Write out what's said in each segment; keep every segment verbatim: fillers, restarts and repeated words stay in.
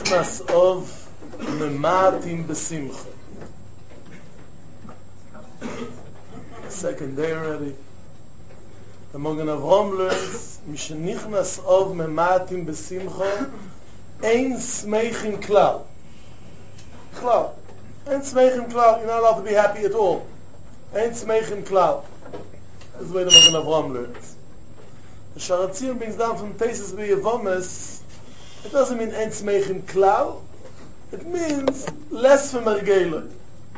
nichnas of mematim besimcha. Second day already. The Magen Avraham learns, Mishenichnas of mematim besimcha, ein smeichim klal. Klal. Ein smeichim klal. You're not allowed to be happy at all. Ein smeichim klal. That's the way the Magen Avraham learns. The Sharatzim brings down from Tesis B'Yevomes, it doesn't mean ein smeichim klal. It means less from Mergele.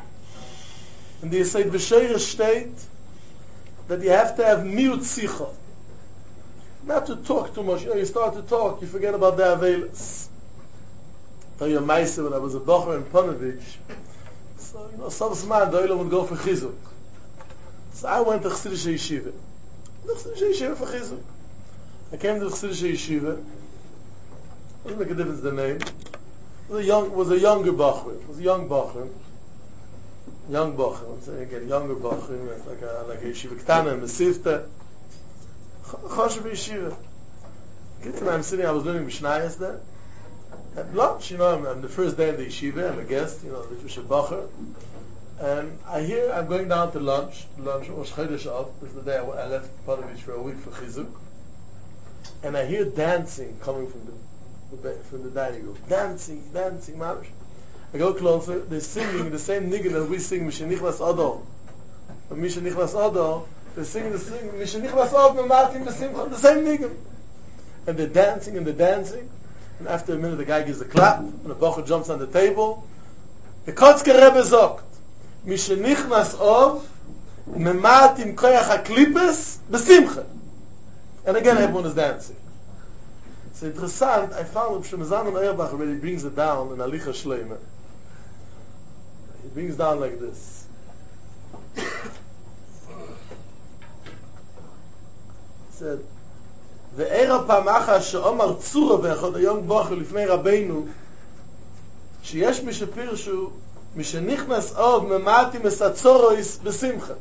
And the Yesod B'Sheira state that you have to have miut sicha. Not to talk too much. You know, you start to talk, you forget about the Avelis. I tell you a Meise, when I was a Bocher in Ponovich, so, you know, some man, the Olam would go for Chizuk. So I went to Chassidische Yeshiva. The Chassidische Yeshiva for Chizuk. I came to the Chassidische Yeshiva. Doesn't make a difference the name. It was a young, was a younger Bocher. It was a young Bocher. Young Bocher. I'm saying again, younger Bocher. It's like a, like a Yeshiva Ktana, a Mesivta. Choshev Yeshiva. I'm sitting, I was learning Mishnayos there. At lunch, you know, I'm, I'm the first day in the Yeshiva, I'm a guest, you know, the Yeshiva Bocher. And I hear, I'm going down to lunch. Lunch was Chodesh Av. This is the day I, I left Ponovich for a week for Chizuk. And I hear dancing coming from the, the from the dining room. Dancing, dancing, mamish. I go closer, they're singing the same niggun that we sing, Mishenichlas Odo. And Mishenichlas Odo, they're singing the same, Mishenichlas Odo, Martin Besimcha, the same niggun. And they're dancing and they're dancing. And after a minute the guy gives a clap, and the Bocher jumps on the table. The Kotzker Rebbe sagt, Mishenichlas Odo, Mematim Koyach HaKlippes, Besimcha. And again everyone is dancing. It's interessant, I found that Shemazan Auerbach already brings it down in Alicha Shleima. He brings down like this. He said, Ve'era pamacha she'omar tzura ve'echot a young bocher lifnei Rabbeinu sheyesh mi shepirshu mi shenichnas ov mematim es atzorois besimcha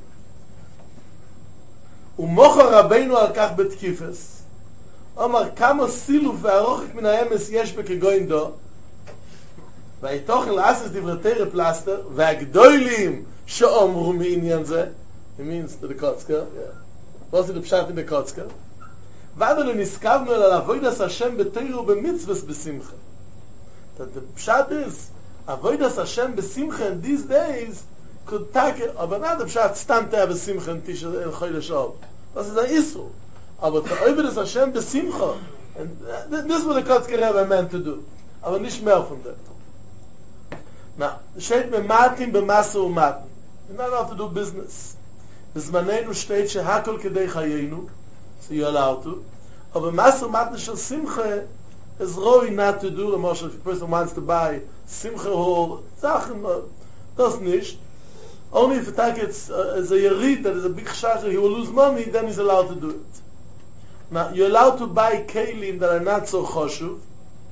umocha Rabbeinu al kach betkifes omar kama siluf ve'arochik min ha'emes yesh bekegoyin do va'itochen la'ases divretere plaster ve'agdoilim she'omru mi'inyan ze. It means to the Kotzker, yeah. What's the pshat in the Kotzker? V'adol niskavnu el avodas Hashem b'teiru b'mitzvahs b'simcha. That the pshat is avodas Hashem b'simcha in these days could take it, but not the pshat stam to have a simcha in Tisha in Chodesh Av. This is an issur. But the avodas Hashem b'simcha, and this is what the Kotzker Rebbe meant to do. Aber nicht mehr von that. Now, steht mematim b'masu u'matim. You're not allowed to do business. B'zmanenu steht shehakol kedei chayenu. So you're allowed to. But masu matna shel simcha is really not to do. If a person wants to buy simcha hall, Sachen, das nicht. Only if it's uh, as a yerid that is a big shachar, he will lose money, then he's allowed to do it. Now, you're allowed to buy kelim that are not so choshuv,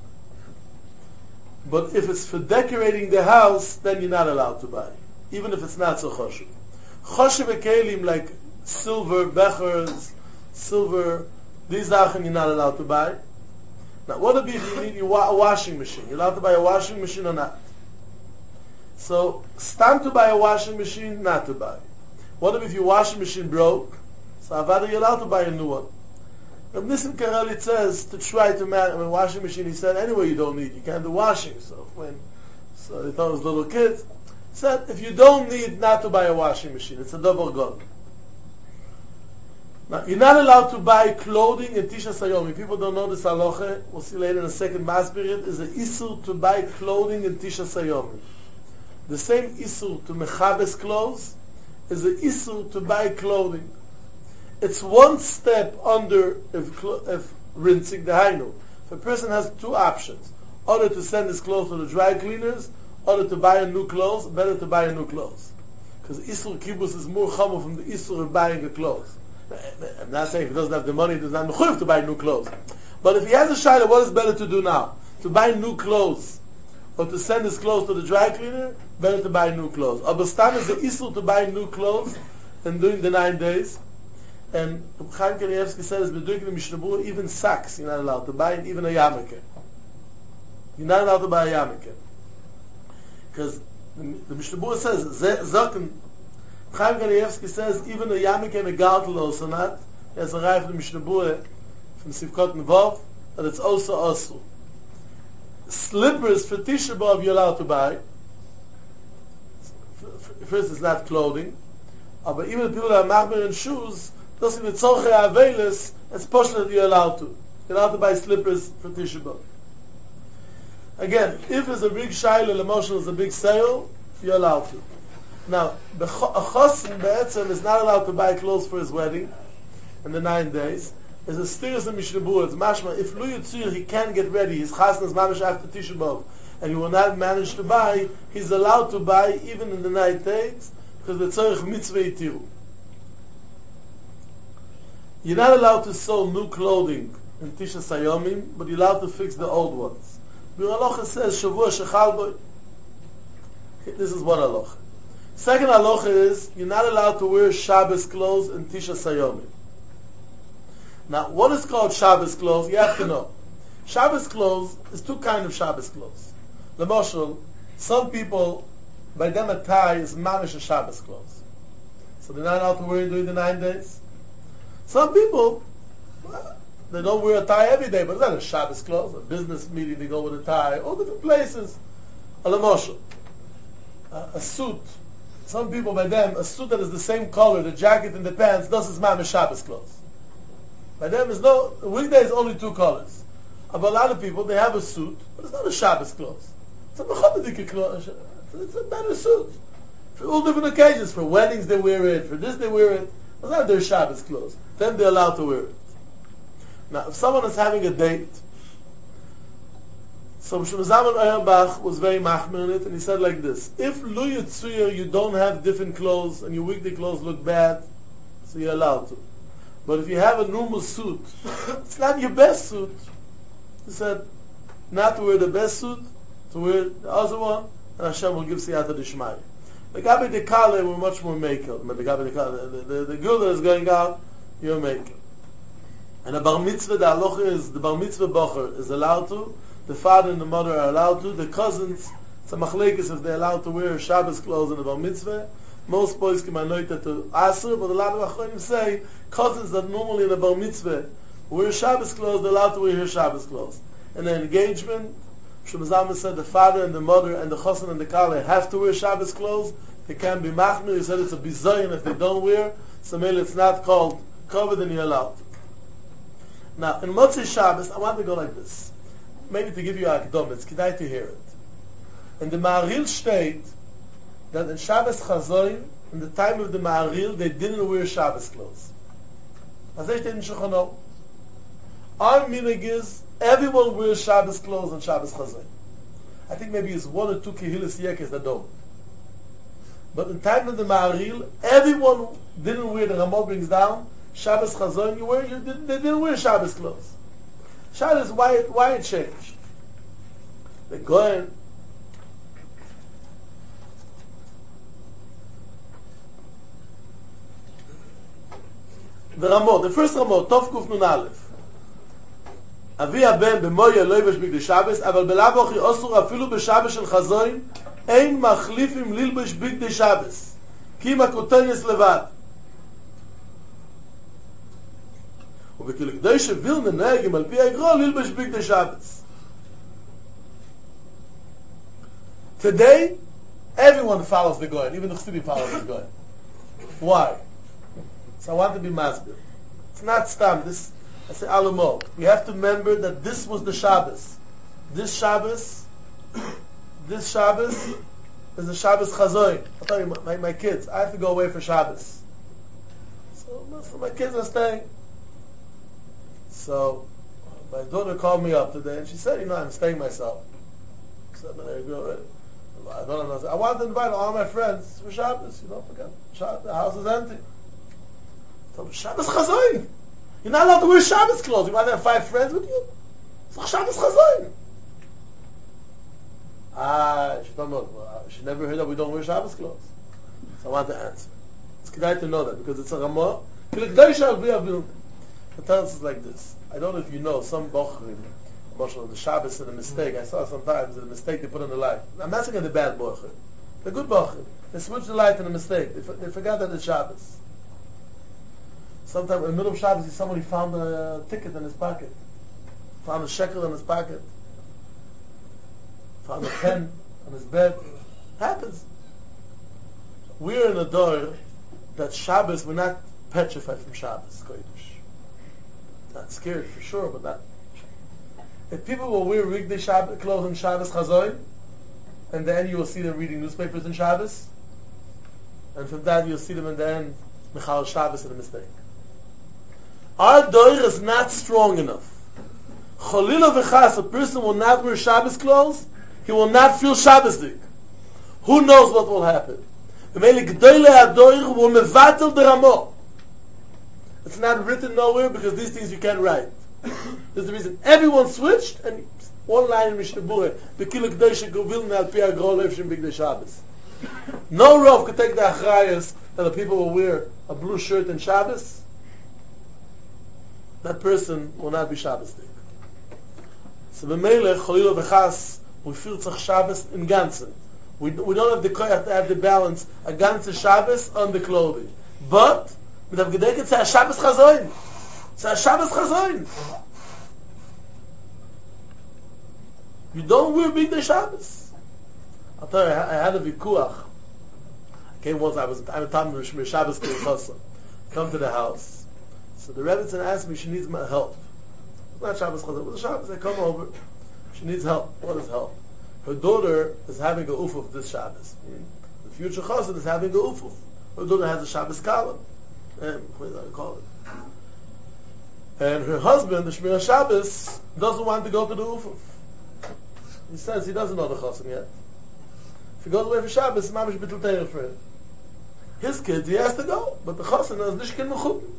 but if it's for decorating the house, then you're not allowed to buy, even if it's not so choshuv. Choshuv kelim like silver bechers, silver, these Sachen you're not allowed to buy. Now, what if you need a washing machine? You're allowed to buy a washing machine or not? So, stand to buy a washing machine, not to buy. What if your washing machine broke? So, Avada, you're allowed to buy a new one. But Nissim Kareli says to try to marry a washing machine. He said, anyway, you don't need, you can't do washing. So, when, so he told his little kids, he said, if you don't need, not to buy a washing machine. It's a double gun. Now, you're not allowed to buy clothing in Tisha Sayomi. People don't know this halacha. We'll see later in a second. Masbirit is an issur to buy clothing in Tisha Sayomi. The same issur to mechabes clothes is an issur to buy clothing. It's one step under if, if rinsing the hainu. If a person has two options, either to send his clothes to the dry cleaners, or to buy a new clothes, better to buy a new clothes. Because issur kibbutz is more chamer from the issur of buying a clothes. I'm not saying if he doesn't have the money, he doesn't have mechuyev to buy new clothes. But if he has a shayla, what is better to do now? To buy new clothes, or to send his clothes to the dry cleaner? Better to buy new clothes. Or Bastam is the issur to buy new clothes and during the nine days. And Chaim Kanievsky says, even sacks you're not allowed to buy, and even a yarmulke. You're not allowed to buy a yarmulke. Because the, the Mishnah Berurah says, Zokin, Chaim Kanievsky says, even a yarmulke megaltel also not. There's a raya from the Mishnah Berurah, from Sivkot Nevov, that it's also also. Slippers for Tisha B'Av you're allowed to buy. First, it's not clothing. But even the people that are machmer in shoes, those in the tzorchei avelis, it's possible that you're allowed to. You're allowed to buy slippers for Tisha B'Av. Again, if there's a big shaila, emotional is a big sale, you're allowed to. Now, a chosin be'etzem is not allowed to buy clothes for his wedding in the nine days. There's a stiris in Mishnah Berurah. It's mashma. If Lu Yitzir, he can't get ready. His chasna is mamish after Tisha B'Av, and he will not manage to buy. He's allowed to buy even in the nine days because the tzorich mitzvah yitiru. You're not allowed to sew new clothing in Tisha Sayomim, but you're allowed to fix the old ones. Biur Halacha says Shavua Shechal Bo. This is one halacha. Second halacha is you're not allowed to wear Shabbos clothes in Tisha Sayomim. Now, what is called Shabbos clothes? You have to know. Shabbos clothes is two kinds of Shabbos clothes. L'moshel, some people, by them a tie is mamish a Shabbos clothes. So they're not allowed to wear it during the nine days. Some people, well, they don't wear a tie every day, but it's not a Shabbos clothes. A business meeting, they go with a tie. All different places. A l'moshel. A, a suit. Some people, by them, a suit that is the same color, the jacket and the pants, does is mamish Shabbos clothes. By them is no, weekday is only two colors. But a lot of people, they have a suit, but it's not a Shabbos clothes. It's a mechadik clothes. It's a better suit. For all different occasions. For weddings they wear it, for this they wear it. It's not their Shabbos clothes. Then they're allowed to wear it. Now, if someone is having a date, so Moshe Zalman Auerbach was very machmir in it, and he said like this: if Lu Yitzir, you don't have different clothes, and your weekday clothes look bad, so you're allowed to. But if you have a normal suit, it's not your best suit. He said, not to wear the best suit, to wear the other one, and Hashem will give siyata d'shmaya. The Gabi de Kale were much more makel. The Gabi de Kale, the, the, the girl that is going out, you're makel. And the bar mitzvah, the halacha is, the bar mitzvah bocher is allowed to, the father and the mother are allowed to, the cousins, it's a machlekes if they're allowed to wear Shabbos clothes in the bar mitzvah. Most boys can anoint it to Asr, but a lot of Achronim say cousins that normally in a bar mitzvah wear Shabbos clothes, they're allowed to wear her Shabbos clothes. In the engagement, Shemazama said the father and the mother and the chassan and the kale have to wear Shabbos clothes. They can't be machmir. He said it's a bizayin if they don't wear. So maybe it's not called covered and you're allowed. Now, in Motzei Shabbos, I want to go like this. Maybe to give you a akdom, it's kedai to hear it. In the Ma'aril state, that in Shabbos Chazoin, in the time of the Ma'aril, they didn't wear Shabbos clothes. As I said in Shulchan Aruch, our minhag is everyone wears Shabbos clothes on Shabbos Chazoin. I think maybe it's one or two Kehillas Yekes that don't. But in the time of the Ma'aril, everyone didn't wear, the Ramah brings down, Shabbos Chazoin, you wear, you didn't, they didn't wear Shabbos clothes. Shabbos, why, why it changed? They're going, the Ramah, the first Ramah, Tov Kuf Nun Aleph. אבי הבן במויה לא יבש בגדי שבס, אבל בלאו הכי אסור אפילו בשבס של חזוין, אין מחליפים ללבש בגדי שבס, כי אם הכותנס לבד. ובכדי שווילנה נהגים על פי האגרו ללבש בגדי שבס. Today, everyone follows the Goyen, even the Chassidim follows the Goyen. Why? So I want to be masbir. It's not stam, this I say Alamo. We have to remember that this was the Shabbos. This Shabbos, this Shabbos is the Shabbos Chazoin. I'll tell you, my, my kids, I have to go away for Shabbos. So, so my kids are staying. So my daughter called me up today and she said, you know, I'm staying myself. So I'm going to go already. I don't know. I wanted to invite all my friends for Shabbos. You know, forget. Shabbos, the house is empty. So Shabbos Chazoin. You're not allowed to wear Shabbos clothes. You might have five friends with you. It's Shabbos Chazoin. Ah, she don't know. She never heard that we don't wear Shabbos clothes. So I want to answer. It's good to know that because it's a Ramah. It tells us like this. I don't know if you know some Bochrim Most of the Shabbos is a mistake. I saw sometimes it's a mistake they put on the light. I'm not saying the bad bocher. The good bocher. They switch the light in a mistake. They, f- they forgot that it's Shabbos. Sometimes in the middle of Shabbos, somebody found a ticket in his pocket. Found a shekel in his pocket. Found a pen on his bed. Happens. We're in a door that Shabbos, we're not petrified from Shabbos, Kodesh. Not scared for sure, but not. If people will wear weekday Shabbos clothes on Shabbos Chazoy, and then you will see them reading newspapers in Shabbos, and from that you'll see them in the end, Michal Shabbos is a mistake. Our door is not strong enough. Cholila v'chas, a person will not wear Shabbos clothes, he will not feel Shabbosdik. Who knows what will happen? It's not written nowhere because these things you can't write. This is the reason. Everyone switched, and one line in Mishnah Berurah, B'kila K'dosha Govilna al Pi Agro Levshim B'Gdei Shabbos. No Rav could take the achrayas that the people will wear a blue shirt in Shabbos. That person will not be Shabbosdik. So b'meilech Cholila v'chas, we feel tzach Shabbos in ganzen. We, we don't have the koyach to have the balance a ganze Shabbos on the clothing. But mit have gedenken it's a Shabbos chazoin. It's a Shabbos chazoin. You don't wear big Shabbos. I'll tell you, I, I had a vikuach. I came once, I was I'm a time of Shabbos K'chasa. Come to the house. So the Rebbetzin asked me, she needs my help. It's not Shabbos chazoin, it was a Shabbos. I come over. She needs help. What is help? Her daughter is having a ufuf this Shabbos. The future chassid is having a ufuf. Her daughter has a Shabbos kala. And what do I call it? And her husband, the Shmir Shabbos, doesn't want to go to the ufuf. He says he doesn't know the chassid yet. If he goes away for Shabbos, it's mamish bittul teirah for him. His kids, he has to go, but the chassid is nishkin mechutin.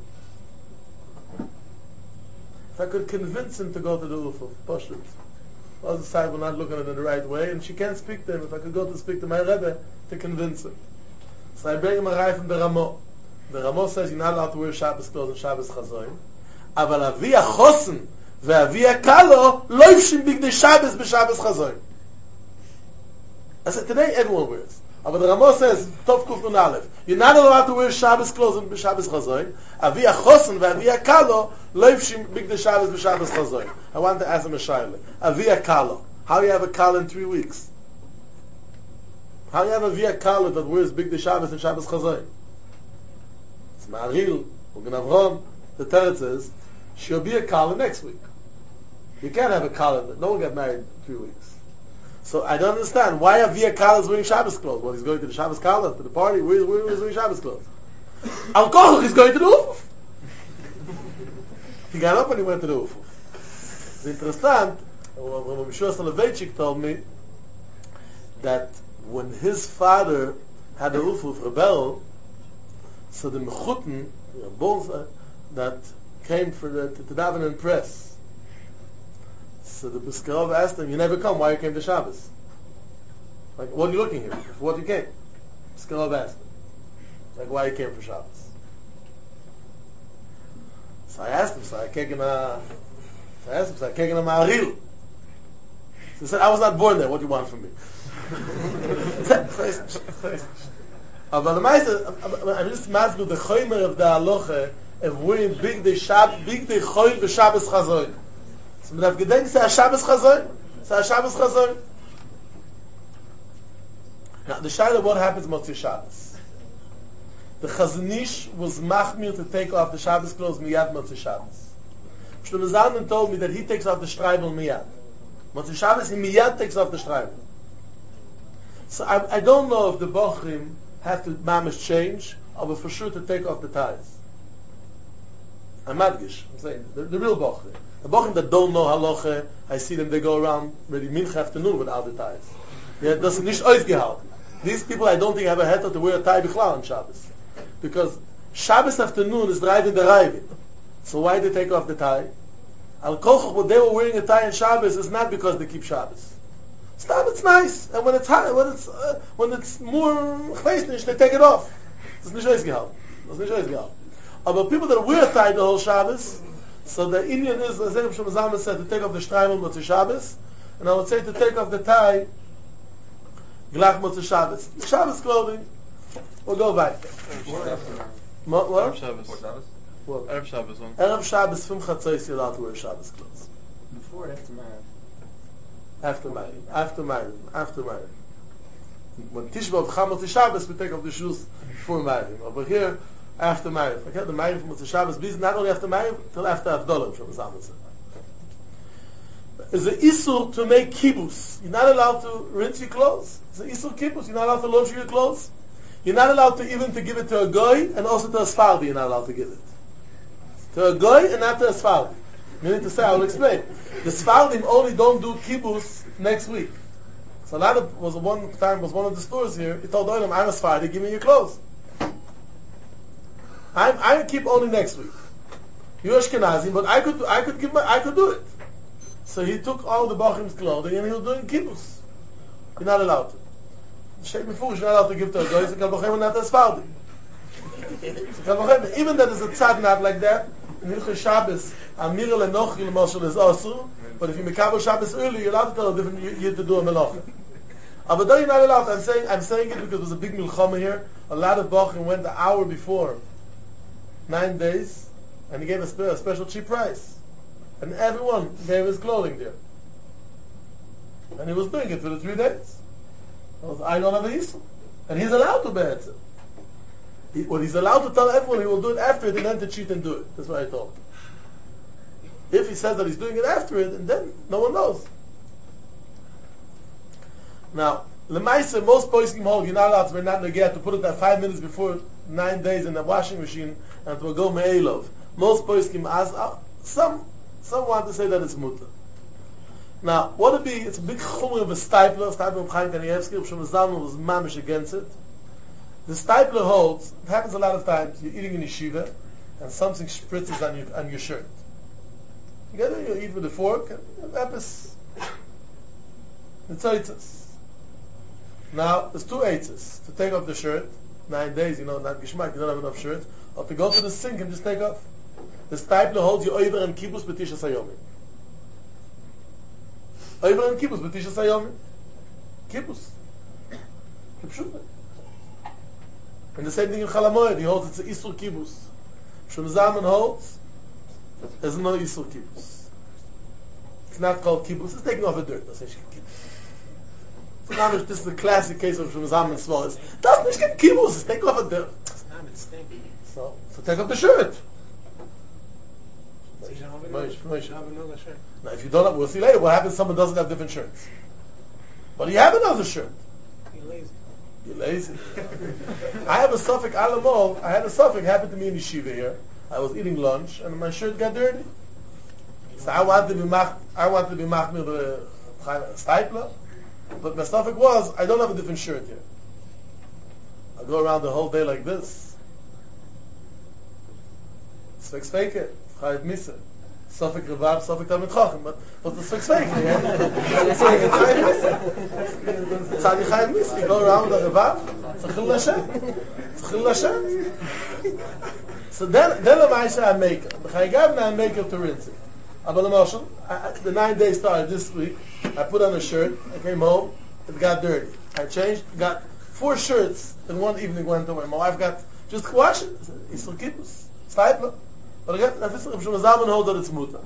If I could convince him to go to the ufuf, pashut. The other side will not look at it in the right way, and she can't speak to him. If I could go to speak to my Rebbe to convince him. So I bring him a raya from the Ramo. The Ramo says you're not allowed to wear Shabbos clothes and Shabbos chazoin. Aval avi ha-chosen ve'avi ha-kalo lo yivshim bigdei Shabbos b'Shabbos chazoin. I said, today everyone wears. But the Ramo says, Tov Kuf Nun Aleph, you're not allowed to wear Shabbos clothes and Shabbos chazoin. Avi ha-chosen ve'avi ha-kalo lo yivshim bigdei Shabbos b'Shabbos chazoin. I want to ask him a shayla. A via kala. How you have a kala in three weeks? How you have a via kala that wears big the Shabbos and Shabbos chazoin? It's Ma'aril, Ugen Avram. The teretz is she'll be a kala next week. You can't have a kala. No one got married in three weeks. So I don't understand why a via kala is wearing Shabbos clothes. Well, he's going to the Shabbos kala to the party. Where, where, where is wearing Shabbos clothes? Al Kochach is going to the ufuf. He got up and he went to the ufuf. It's interesting, when Mishra Soloveitchik told me that when his father had a ufuf rebel, so the mechutin, the bones that came for the to daven and press. So the Biskarov asked him, "You never come. Why you came to Shabbos? Like, what are you looking here? For what you came?" Biskarov asked him, "Like, why you came for Shabbos?" So I asked him, "So I came a." I asked him, so I can't get a ma'aril. So he said, I was not born there, what do you want from me? But the Maisa, I'm just masking the choymer of the halacha of wearing big day Shabbos, big day choy v'Shabbos chazoin. So we have gedenk, say a Shabbos chazoin. Say a Shabbos chazoin. Now, the shayla, what happens Motzei Shabbos? The Chazon Ish was machmir to take off the Shabbos clothes miyad Motzei Shabbos. Shlomo Zalman told me that he takes off the streibel miyad. Motzei Shabbos, he miyad takes off the streibel. So I, I don't know if the bochrim have to mamish change, or for sure to take off the ties. I'm madgish. I'm saying the, the real bochrim, the bochrim that don't know halacha, I see them. They go around ready mincha afternoon without the ties. Yeah, das nicht ausgehalten. These people, I don't think have a heter to wear a tie bichlal on Shabbos, because Shabbos afternoon is driving the riving. So why they take off the tie? Al Kochach, what they were wearing a tie on Shabbos is not because they keep Shabbos. Stop, it's nice, and when it's hot, when it's uh, when it's more chleisnish, they take it off. It's nicht ausgehalten. It's nicht ausgehalten. But people that wear a tie the whole Shabbos, So the Indian is, as Rebbe Shlomo Zalman said, to take off the Streimel Motzei Shabbos, and I would say to take off the tie Glach Motzei Shabbos. The Shabbos clothing will go back. What? What? Erev Shabbos. What? Erev Shabbos. One. Erev Shabbos, Fim Chatzos, you're allowed to wear Shabbos clothes. Before or after marriage? After marriage. After marriage. After marriage. When Tisha B'Av Chag Motzei Shabbos, we take off the shoes before marriage. Over here, after marriage. I the marriage from Motzei Shabbos, not only after marriage, till after Avdolah, from Zalman said. It's an issur to make kibbutz. You're not allowed to rinse your clothes. It's an issur kibbutz. You're not allowed to wash your clothes. You're not allowed to even to give it to a goy, and also to a Sfardi you're not allowed to give it. To a goy and not to a Sfardi. Meaning to say, I will explain. The Sfardim only don't do kibbutz next week. So a lot of, was one time, was one of the stores here, he told Olam, I'm a Sfardi, give me your clothes. I'm, I keep only next week. You're Ashkenazim, but I could, I could give my, I could do it. So he took all the Bachim's clothing and he was doing kibbutz. You're not allowed to. Sheikh Mefush, you're not allowed to give to a guy. He's a Kal Bachem and not a Sfardi. Even that is a tzad not like that. In Hilchos Shabbos, Amir Lenochri L'Moshel is also. But if you make Shabbos early, you're allowed to tell a different yid to do a melacha. But then you're not allowed. I'm saying, I'm saying it because there was a big milchama here. A lot of Bachim went the hour before, nine days, and he gave a, spe- a special cheap price. And everyone gave his clothing there. And he was doing it for the three days. I don't have a issue. And he's allowed to bear it. He, well, he's allowed to tell everyone he will do it after it and then to cheat and do it. That's what I told him. If he says that he's doing it after it, and then no one knows. Now, Lemaisa, most poskim hold, you're not allowed to, we're not negate, to put it that five minutes before nine days in the washing machine and to go me'elov. Most poskim, as uh, some, some want to say that it's mutter. Now, what would be, it's a big chumr of a stipler, stipler of Chaim Kanievsky, Rav Shlomo Zalman was mamish against it. The stipler holds, it happens a lot of times, you're eating in yeshiva, and something spritzes on your, on your shirt. You get it, you eat with a fork, and epis. It's eitzes. Now, there's two eitzes. To take off the shirt, nine days, you know, not gishmak, you don't have enough shirt, or to go to the sink and just take off. The stipler holds you over and kibbutz b'tishas hayomi. Over and kibbutz b'tishas hayomi. Kibbutz. Kipshuta. And the same thing in Chalamoyed, he holds it's an Isur kibbutz. Shlomo Zalman holds, there's no Isur kibbutz. It's not called kibbutz, it's taking off the dirt. That's nicht kibbutz. So now this is the classic case of Shlomo Zalman's small. It's that's nicht kibbutz, it's taking off the dirt. It's not, it's stinky. So, so take off the shirt. So you don't have Moish, Moish. you have another shirt. Now if you don't have, we'll see later what happens if someone doesn't have different shirts. But you have another shirt. You're lazy. You're lazy. I have a suffix alamol. I had a suffix happened to me in yeshiva here. I was eating lunch and my shirt got dirty. So I wanted to be mach, I wanted to be machmir the stipler, but my suffix was I don't have a different shirt here. I go around the whole day like this. Sfix fake it. Chayiv misa. Suffix revav, suffix tamid chachim. But what's the sfix fake? It's chayiv misa. It's chayiv misa. You go around with the revav. It's a chil Hashem. It's a chil Hashem. So then, then the Maisha I make it. The Chayiv I make it to rinse it. Aber the Moshe, the nine days started this week. I put on a shirt. I came home. It got dirty. I changed. Got four shirts in one evening. Went away. My wife got just wash it. It's for kibbutz. Stipler. But again, Rav Shlomo Zalman holds that it's mutar.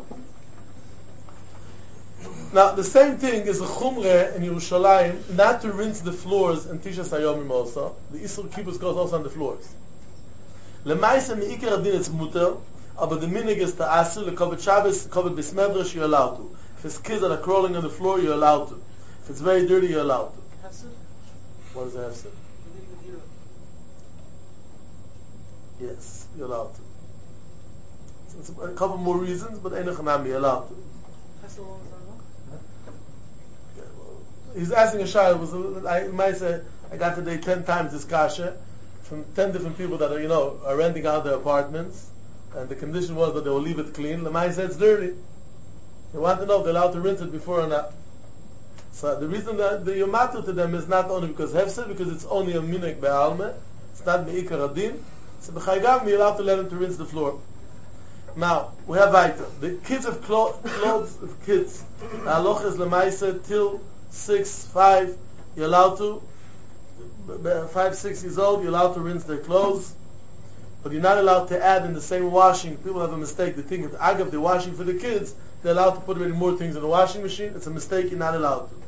Now, the same thing is a chumre in Yerushalayim, not to rinse the floors in Tishas Hayomim also. The Isur kibbutz goes also on the floors. Lemaisa me'ikar adin it's mutar, but the minig is to asur, the kovet Shabbos, kovet bismedresh, you're allowed to. If it's kids that are crawling on the floor, you're allowed to. If it's very dirty, you're allowed to. Hefsed? What does that have to say? Yes, you're allowed to. It's a couple more reasons, but Ein Echanami, you're allowed to. He's asking a shayla. Was I might say I got today ten times this kasha from ten different people that are you know are renting out their apartments, and the condition was that they will leave it clean. The might say it's dirty. They want to know if they're allowed to rinse it before or not. So the reason that the yomatu to them is not only because hefsed, because it's only a minik be'alme. It's not me'ikar adin. So b'chaygam you're allowed to let them to rinse the floor. Now, we have weiter. The kids have clo- clothes of kids. The halacha is lemaisa till six, five, you're allowed to. b- Five, six years old, you're allowed to rinse their clothes. But you're not allowed to add in the same washing. People have a mistake. They think if agav they're washing for the kids, they're allowed to put many more things in the washing machine. It's a mistake. You're not allowed to.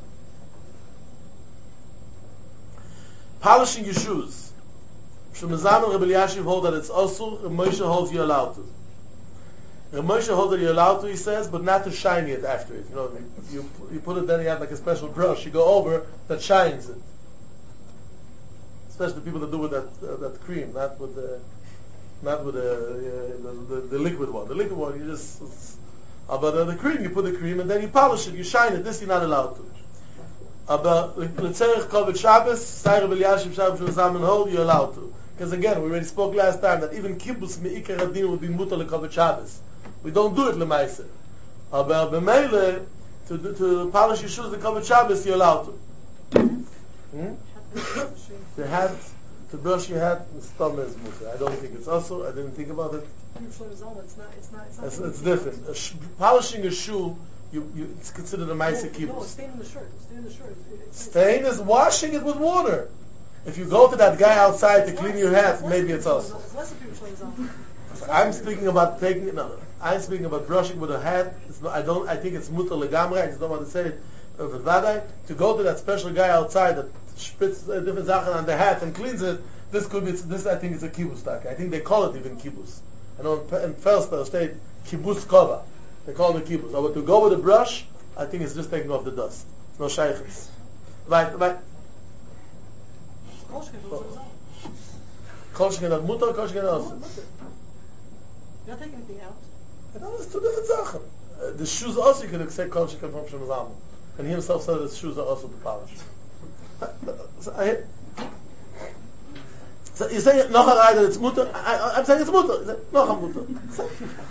Polishing your shoes. Shemazam and Rebbe Elyashiv hold that it's also. Reb Moshe holds you're allowed to. Reb Moshe holds that you're allowed to, he says, but not to shine it after it. You know, you, you, you put it, then you have like a special brush. You go over that shines it. Especially the people that do with that uh, that cream, not with the not with the, uh, the, the the liquid one. The liquid one, you just uh, but uh, the cream, you put the cream and then you polish it, you shine it. This you're not allowed to. But letzerich kovet Shabbos, Sai Rebbe Elyashiv Shabbos Shulzam and hold, you're allowed to. Because again, we already spoke last time that even kibbutz meikar adin would be mutar lekovet Shabbos. We don't do it lemaisa. But b'meile to do- to polish your shoes lekovet Shabbos, you're allowed to. Hmm? The hat, to brush your hat, the stomach is mutar. I don't think it's also. I didn't think about it. It's not, it's not, it's not, it's not It's, it's different. A sh- polishing a shoe, you, you it's considered a ma'aser No, it's kibbutz. staying in the shirt. Staying in the shirt. It- it's- Stain is washing it with water. If you go to that guy outside to clean your hat, maybe it's also. It's less of people showing zone. I'm speaking about taking it. No, no. I'm speaking about brushing with a hat. It's not, I don't. I think it's mutar legamre. I just don't want to say it. Uh, with vadai, to go to that special guy outside that spits uh, different sachen on the hat and cleans it. This could be. This I think is a kibbutz tak. I think they call it even kibbutz. I know in, in Felster state kibbutz kova. They call it kibbutz. But to go with a brush, I think it's just taking off the dust. It's no shaykhs. Right, right. Kolshkin at mutar, kolshkin at also. You're not taking anything out. I know it's two different sachen. Uh, the shoes also you can accept kolshkin from Shemazam. And he himself said that the shoes are also to polish. So, I, so you say noch a ride that it's mutar. I, I, I'm saying it's mutar. You say, noch a mutar. So,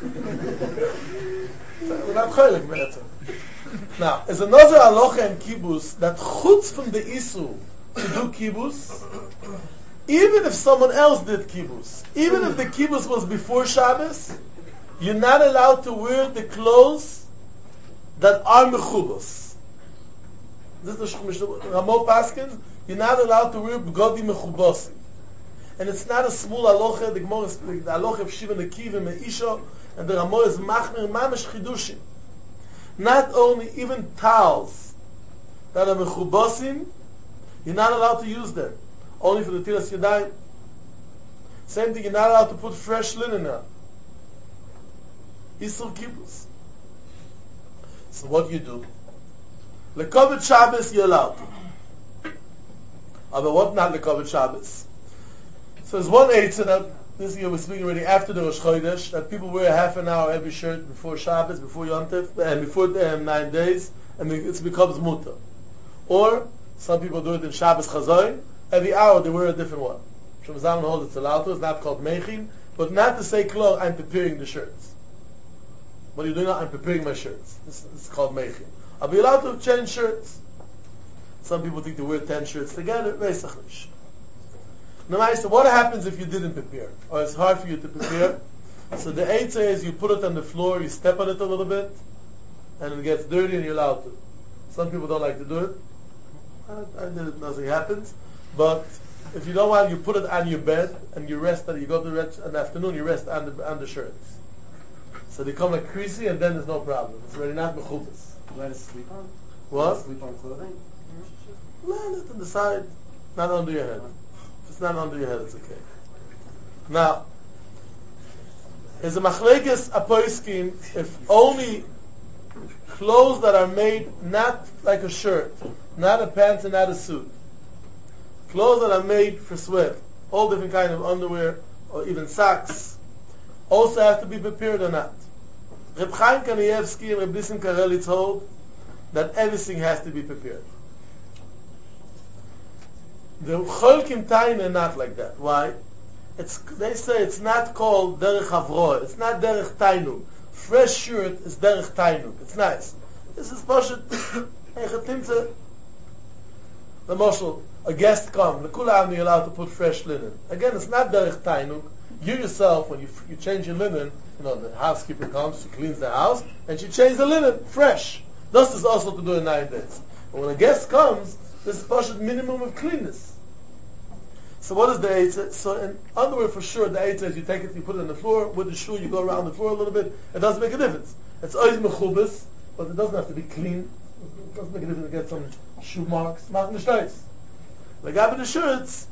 we're not cholik better. Now, is another halacha in kibbutz that chutz from the isu to do kibbutz, even if someone else did kibbutz, even if the kibbutz was before Shabbos, you're not allowed to wear the clothes that are mechubos. This is the Ramo Paskin. You're not allowed to wear b'godi mechubosim. And it's not a small halacha. The Gemara is the halacha of Shiva Nekiv and Meisha, and the Ramo is machmer mamish chidushim. Not only even towels that are mechubosim, you're not allowed to use them. Only for the tilas yadayim. Same thing, you're not allowed to put fresh linen on. Isur kibbutz. So what do you do? Lekovet Shabbos you're allowed to. But what not Lekovet Shabbos? So there's one eitzah that this year we're speaking already after the Rosh Chodesh, that people wear half an hour every shirt before Shabbos, before Yom Tov, and before um, nine days, and it becomes mutar. Or some people do it in Shabbos Chazoin. Every hour they wear a different one. Shom Zalman holds it's allowed to. It's not called mechin, but not to say klor. I'm preparing the shirts. What are you doing now? I'm preparing my shirts. This is called mechin. I'll be allowed to change shirts. Some people think they wear ten shirts together. Veisachlish. Now, what happens if you didn't prepare, or it's hard for you to prepare? So the eitzah is you put it on the floor, you step on it a little bit, and it gets dirty, and you're allowed to. Some people don't like to do it. I, I did it, nothing happens. But if you don't want, you put it on your bed, and you rest. And you go to the rest in the afternoon, you rest on the on the shirts. So they come like creasy, and then there's no problem. It's really not mechubas. Let us sleep on? What? Sleep on clothing? Land it on the side, not under your head. If it's not under your head, it's okay. Now, is a machlekes apoiskim if only clothes that are made not like a shirt, not a pants and not a suit, clothes that are made for sweat, all different kind of underwear or even socks, also have to be prepared or not. Reb Chaim Kanievsky and Reb Nissim Karelitz hold that everything has to be prepared. The Cholkim Tain are not like that. Why? It's, they say it's not called Derech Havroa. It's not Derech Tainuk. Fresh shirt is Derech Tainuk. It's nice. This is Poshet. The Moshel, a guest comes. The Kula you're allowed to put fresh linen. Again, it's not Derech Tainuk. You yourself, when you you change your linen, you know, the housekeeper comes, she cleans the house, and she changes the linen fresh. This is also to do in nine days. But when a guest comes, this is partial minimum of cleanness. So what is the eitzah? So in underwear, for sure, the eitzah is you take it, you put it on the floor, with the shoe, you go around the floor a little bit. It doesn't make a difference. It's always mechubis, but it doesn't have to be clean. It doesn't make a difference to get some shoe marks. Machen the shtois. Like after the shirts,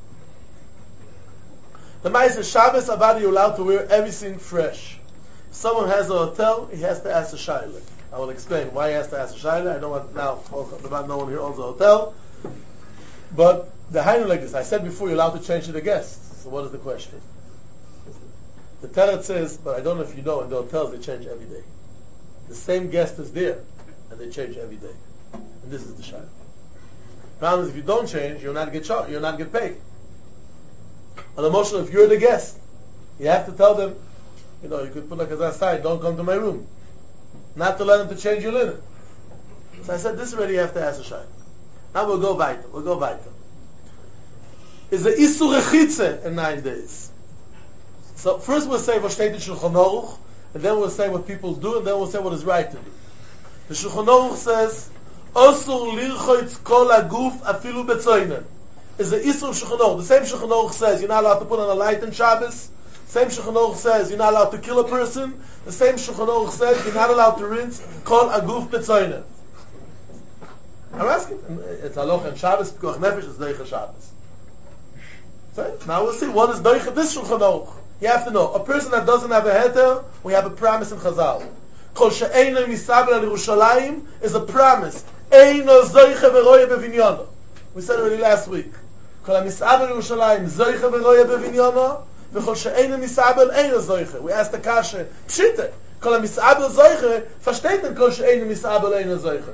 the Ma'aseh is Shabbos Avada, you're allowed to wear everything fresh. If someone has a hotel, he has to ask a shayla. I will explain why he has to ask a shayla. I don't want now, about no one here owns a hotel. But the hainu like this. I said before, you're allowed to change to the guests. So what is the question? The Teretz says, but I don't know if you know, in the hotels they change every day. The same guest is there, and they change every day. And this is the shayla. Problem is, if you don't change, you'll not get charged. You'll not get paid. On emotional, if you're the guest, you have to tell them, you know, you could put like a sign, don't come to my room. Not to let them to change your linen. So I said, this already you have to ask a shayla. Now we'll go weiter. We'll go weiter. Is the Isur Rechitze in nine days. So first we'll say what steht in Shulchan Aruch, and then we'll say what people do, and then we'll say what is right to do. The Shulchan Aruch says, Osur lirchoitz kol aguf afilu betzoinen. Is the Isur of Shulchan Aruch. The same Shulchan Aruch says you're not allowed to put on a light on Shabbos. Same Shulchan Aruch says you're not allowed to kill a person. The same Shulchan Aruch says you're not allowed to rinse kol aguf betzoinen. I'm asking. It's Haloch and Shabbos, Pikuach Nefesh is Deicha Shabbos. So, now we'll see what is Deicha this Shulchan Aruch. You have to know. A person that doesn't have a heter, we have a promise in Chazal. Kol she'eino misabel al Yerushalayim is a promise. Eino zoiche v'roye bevinyono. We said already last week. Kol misabel al Yerushalayim zoiche v'roye bevinyono v'kol she'eino misabel eino zoiche. We asked the kasha, pshite. Kol misabel zoiche, versteht denn kol she'eino misabel eino zoiche?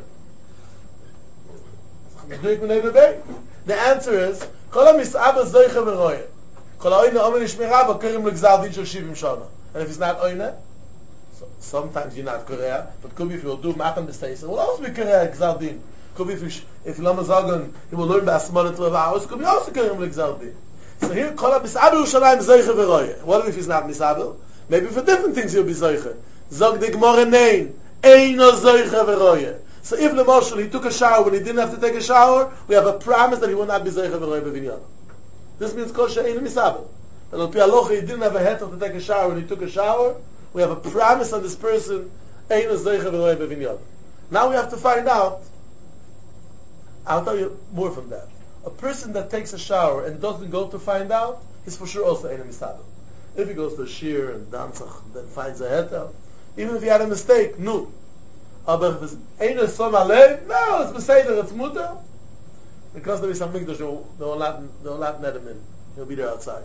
The answer is Kol misabel zoiche v'roye. Kol ha'oine omen ishmira v'kirim l'gzal din shel shivim shana. And if it's not oine, so sometimes you're not Korea, but could be if you will do Matan B'Seis, it will also be Korea Gzal Din. Could be if you, if you lama zagen, he will learn B'Asmana twelve hours, could be also Korea Gzal Din. So here, Kol ha'misabel Yerushalayim zoiche v'roye. What if he's not misabel? Maybe for different things he'll be zoiche. Zog de Gemara nein, eino zoiche v'roye. So if the Moshe, he took a shower when he didn't have to take a shower, we have a promise that he will not be zoiche v'roye b'vinyan. This means Kol she'eino misabel. And on Pi Halocha, he didn't have a heter to take a shower when he took a shower. We have a promise on this person. Now we have to find out. I'll tell you more from that. A person that takes a shower and doesn't go to find out is for sure also ein misabel. If he goes to a shir and danzach and then finds a heter, even if he had a mistake, no. Aber if it's ein som alev, no, it's beseder, it's mutter. Because there is some mikdash, they will not, they will not let him in. He'll be there outside.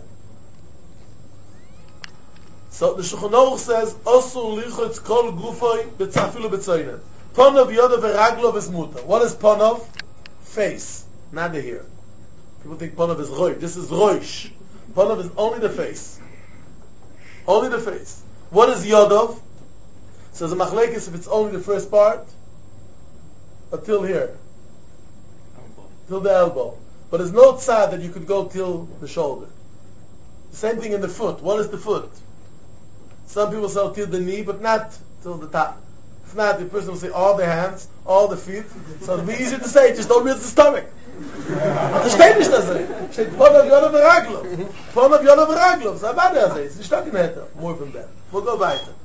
So the Shulchan Aruch says, Osur lichotz kol gufoi betzafilu betzoinen. Ponov yodav v'raglo v'zmuta. What is ponov? Face, not the hair. People think ponov is roish. This is roish. Ponov is only the face. Only the face. What is yodav? So the machlekes, if it's only the first part, or till here. Till the elbow. But there's no tzad that you could go till the shoulder. The same thing in the foot. What is the foot? Some people say till the knee, but not till the top. If not, the person will say all the hands, all the feet. So it'll be easier to say, just don't reach the stomach. Das steht nicht das. Steht Ponov Yodav V'Raglo. Ponov Yodav V'Raglo. So about that, it's nicht talking heter. More from that. We'll go weiter.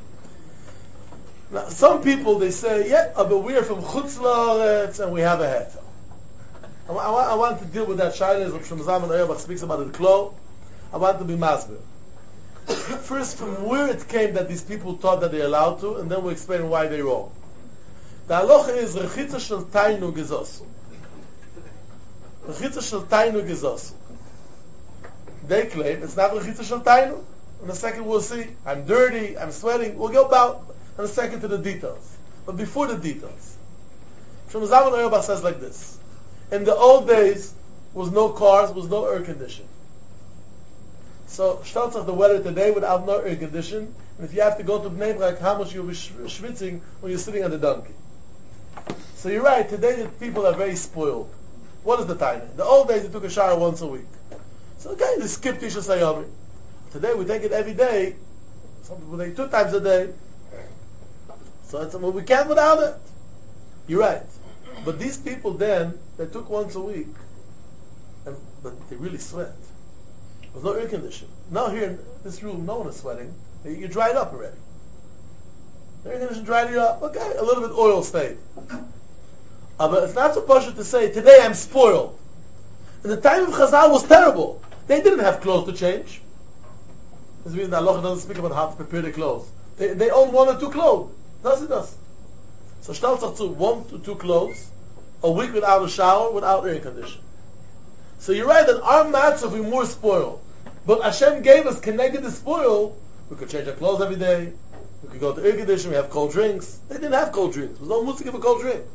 Now, some people, they say, yeah, but we're from Chutz La'aretz and we have a heter. I, I, I want to deal with that shayla, as Shlomo Zalman Auerbach speaks about the klo. I want to be masber. First, from where it came that these people thought that they're allowed to, and then we'll explain why they're wrong. The halacha is rechitza shel tainu gezosu. Rechitza shel tainu gezosu. They claim it's not rechitza shel tainu. In a second we'll see. I'm dirty, I'm sweating. We'll go about in a second to the details. But before the details, Shlomo Zalman Auerbach says like this. In the old days, was no cars, was no air conditioning. So, stellt sich the weather today without no air conditioning, and if you have to go to Bnei Brak, how much you'll be schwitzing when you're sitting on the donkey. So you're right, today the people are very spoiled. What is the time? In the old days, they took a shower once a week. So okay, they skipped Tisha Sayomi. today we take it every day. Some people take two times a day. So it's, well, we can't without it. You're right. But these people then, they took once a week, and, but they really sweat. There's no air conditioning. Now here in this room, no one is sweating. You dried up already. The air conditioning dried you up. Okay, a little bit oil stayed. Uh, but it's not so possible to say, today I'm spoiled. And the time of Chazal was terrible. They didn't have clothes to change. This means that Allah doesn't speak about how to prepare the clothes. They, they own one or two clothes. Does it does. So stell sich zu, one to two clothes, a week without a shower, without air conditioning. So you're right that our matzah we're more spoiled. But Hashem gave us connected to spoil. We could change our clothes every day. We could go to air conditioning. We have cold drinks. They didn't have cold drinks. There was no music of a cold drink.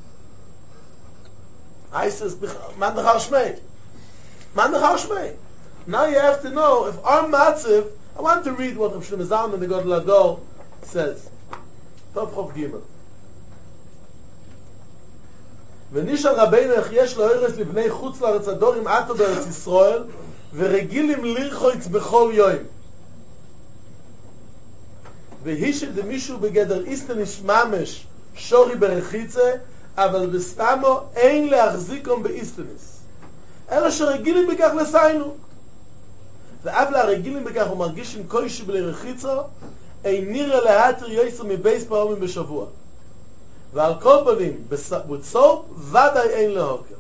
I says, man dechar shmei. Man dechar shmei. Now you have to know, if our matziv, I want to read what Rav Shlomo Zalman, the Gadol Hador, says. Tov Chof Gimel. ונשאל רבינו איך יש לו ארץ לבני חוץ לארץ הדורים עטו בארץ ישראל ורגילים לרחוץ בכל יום והישל דמישהו בגדר איסטניש ממש שורי ברחיצה אבל בסתמו אין להחזיקום באיסטניס אלא שרגילים בכך לסיינו ואף להרגילים בכך הוא מרגיש עם קוישי בלרחיצו אין נראה להתר יסר מבייס פעמים בשבוע ועל כל פנים, בצור, ודאי אין להוקר.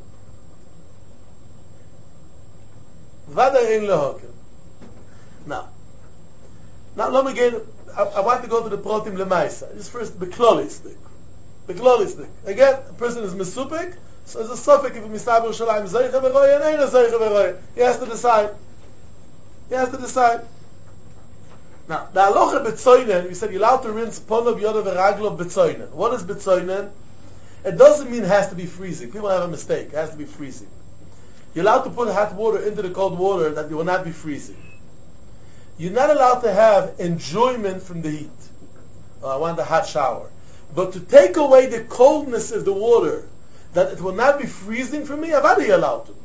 ודאי אין להוקר. Now, now let me get, I, I want to go to the protim lemaisa. Just first, beklolistik. Beklolistik. Again, a person is mesupik, so there's a suffix if Misab Yerushalayim zeicha v'roya and ain't a zeicha v'roya. He has to decide. He has to decide. Now, the halacha betzoinen, we said you're allowed to rinse ponov, yodav, v'raglov betzoinen. What is betzoinen? It doesn't mean it has to be freezing. People have a mistake. It has to be freezing. You're allowed to put hot water into the cold water that you will not be freezing. You're not allowed to have enjoyment from the heat. Oh, I want a hot shower. But to take away the coldness of the water, that it will not be freezing for me, avada you're allowed to.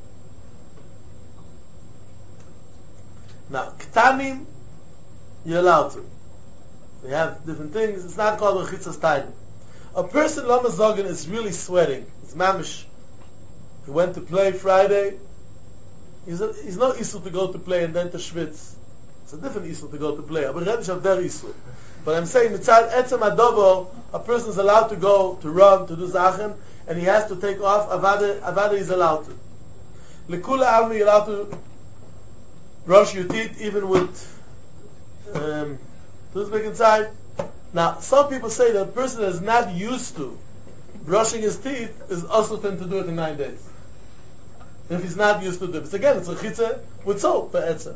Now, ktanim, you're allowed to. We have different things. It's not called a chitzas time. A person, Lama Zogan, is really sweating. It's mamish. He went to play Friday. He's, a, he's not isur to go to play and then to schwitz. It's a different isur to go to play. Aber redish of their isur. But I'm saying, mitzad etzem adobo, a person is allowed to go, to run, to do zachen, and he has to take off. Avada, avada is allowed to. Lekula almi, you're allowed to brush your teeth, even with Um, toothpick inside. Now, some people say that a person that is not used to brushing his teeth is also tend to do it in nine days. If he's not used to do it. Again, it's a chitza with soap, be'etzem.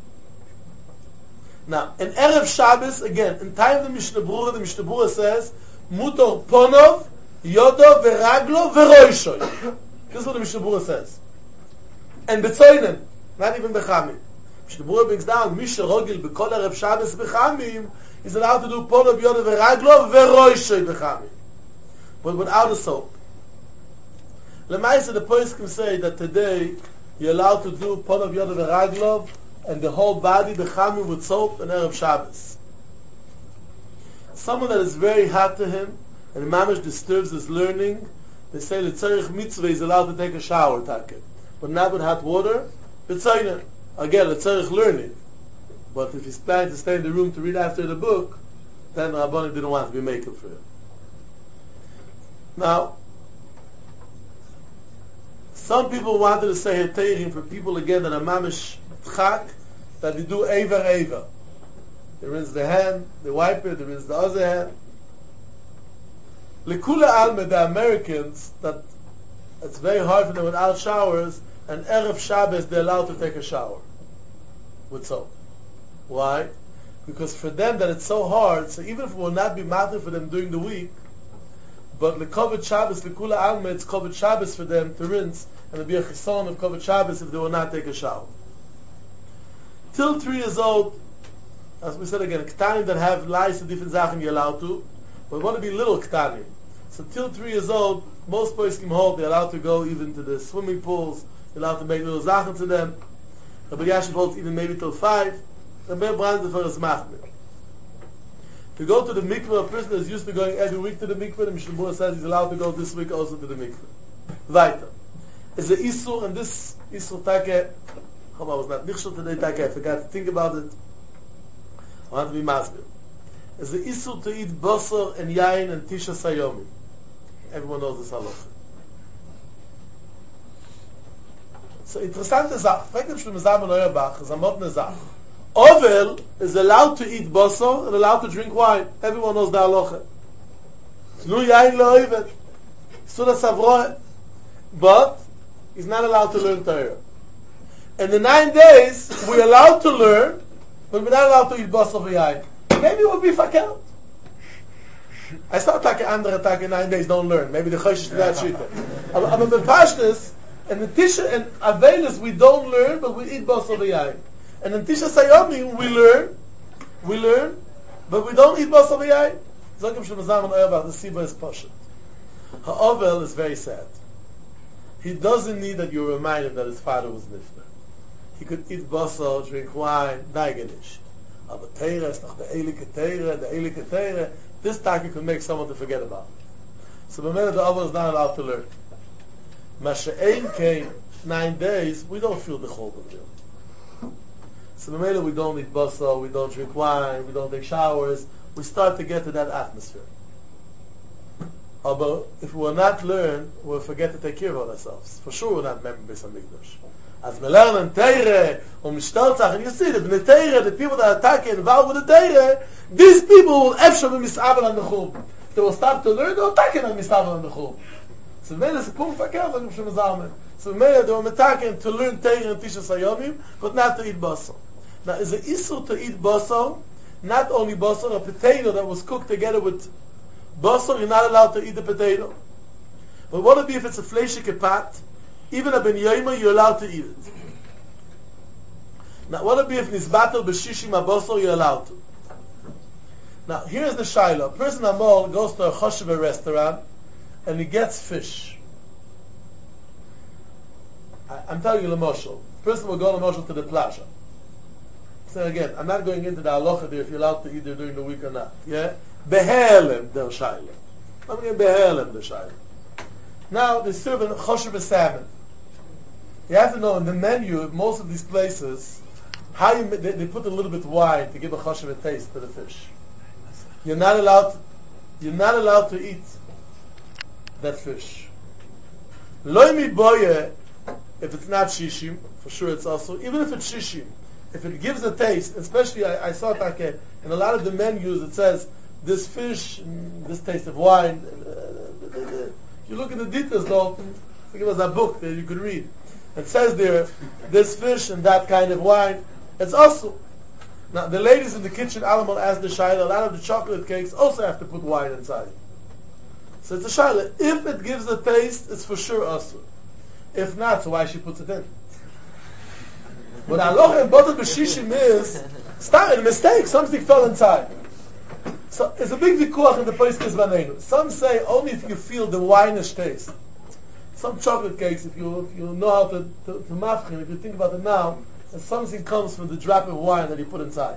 Now, in Erev Shabbos, again, in time of the Mishnah Berurah, the Mishnah Berurah says, Mutor ponov, yodo, veraglo, veroishoy. This is what the Mishnah Berurah says. And betzoinen, not even bechamim. The Berurah brings down Misha Rogil B'kol Erev Shabbos B'chamim is allowed to do Ponov Yodav V'Raglo V'Roishoy B'chamim, but without a soap. Lemaisa, the poets can say that today you're allowed to do Ponov Yodav V'Raglo and the whole body B'chamim with soap and Erev Shabbos. Someone that is very hot to him and mamish disturbs his learning, they say the Tzarech Mitzvah is allowed to take a shower, take it, but not with hot water. B'tzayner. Again, the tzarech learning. But if he's planning to stay in the room to read after the book, then Rabbani didn't want to be making for him. Now, some people wanted to say heteirim for people again that are mamish tchak, that they do eva eva. They rinse the hand, they wipe it, they rinse the other hand. Lekula alme, the Americans, that it's very hard for them without showers, and Erev Shabbos they're allowed to take a shower with soap. Why? Because for them that it's so hard, so even if it will not be matter for them during the week, but the Kovet Shabbos, the Kula Alma, it's Kovet Shabbos for them to rinse, and it'll be a chison of Kovet Shabbos if they will not take a shower. Till three years old, as we said again, Ktanim that have lice and different Sachen you're allowed to, but we want to be little Ktanim. So till three years old, most boys can hold, they're allowed to go even to the swimming pools, you're allowed to make little Sachen to them. Rabbi Yashiv holds even maybe till five. The Rebbe Brandesfer is machmir. To go to the mikveh, a person is used to going every week to the mikveh, the Mishnah Berurah says he's allowed to go this week also to the mikveh. Weiter. Is a isur, and this isur take, I was not nichshel today take, I forgot to think about it. I want to be masbir. Is the isur to eat basar and yain and tisha sayomi. Everyone knows this halacha. So interessante Sache. Fragt mich von Samen Neuerbach, is a moderne Sache. Ovel is allowed to eat basar and allowed to drink wine. Everyone knows the halacha. Nu yain lo ovel. Suda savroe. But he's not allowed to learn Torah. In the nine days, we're allowed to learn, but we're not allowed to eat basar v'yain. Maybe we'll be fakelt. I start talking andere Tag in nine days, don't learn. Maybe the Choshesh to that shita. Aber the Pashtus, and the Tisha and Avelis, we don't learn, but we eat basar v'yain. And in Tisha Sayomi, we learn, we learn, but we don't eat basar v'yain. Zogim Shemazam and Oyabach, the Siba is Pashat. Ha'ovel is very sad. He doesn't need that you remind him that his father was nifner. He could eat basar, drink wine, neigenish. Aber Teire is noch the Eilike Teire, the Eilike Teire. This taki could make someone to forget about it. So the minute the other is not allowed to learn. Masha'ein came nine days, we don't feel the chol of them. So the minute we don't eat basar, we don't drink wine, we don't take showers, we start to get to that atmosphere. But if we will not learn, we'll forget to take care of ourselves. For sure we're not members of Mikdash. As we learn in Teire, and Mishtaltzach, and you see, the Bnei Teire, the people that attack and involved with the Teire, these people will efshah be misabel on the chum. They will start to learn, they will attack and misabel on the chum. So when it's a pum fakir, like Mishum Zalman. So when they will attack to learn Teire and Tisha Sayomim, but not to eat basar. Now, is it isur to eat basar, not only basar, a potato that was cooked together with basar, you're not allowed to eat the potato. But what would it be if it's a fleshike pat? Even a ben yoyma, you're allowed to eat it. Now, what would it be if nisbatel b'shishim basar, you're allowed to? Now, here's the shaila. A person amol goes to a choshev restaurant and he gets fish. I, I'm telling you the moshel. A person will go to moshel to the plaza. So again, I'm not going into the halacha there if you're allowed to eat there during the week or not. Yeah? Behelem der shaila. I'm going to behelem der shaila. Now, they serve a choshev salmon. You have to know in the menu at most of these places, how you, they, they put a little bit of wine to give a choshev taste to the fish. You're not allowed to, you're not allowed to eat that fish. Loi mi boye, if it's not shishim, for sure it's also, even if it's shishim, if it gives a taste, especially I, I saw it okay, in a lot of the menus it says, this fish, this taste of wine, uh, you look at the details though, think it was a book that you could read. It says there, this fish and that kind of wine, it's also. Now the ladies in the kitchen, Alamal asked the shayla, a lot of the chocolate cakes also have to put wine inside. So it's a shayla. If it gives a taste, it's for sure also. If not, so why she puts it in? What Allah and Botel B'Shishim is, start a mistake, something fell inside. So it's a big vikuach in the place is Banenu. Some say only if you feel the wineish taste. Some chocolate cakes, if you if you know how to to, to mafchin, if you think about it now, and something comes from the drop of wine that you put inside.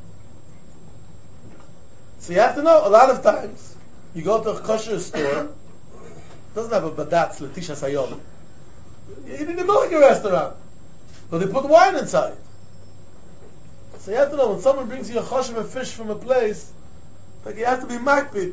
So you have to know, a lot of times, you go to a kosher store, it doesn't have a badatz, letisha sayom. You eat in a milk restaurant, but they put wine inside. So you have to know, when someone brings you a choshev of fish from a place, like you have to be makpid.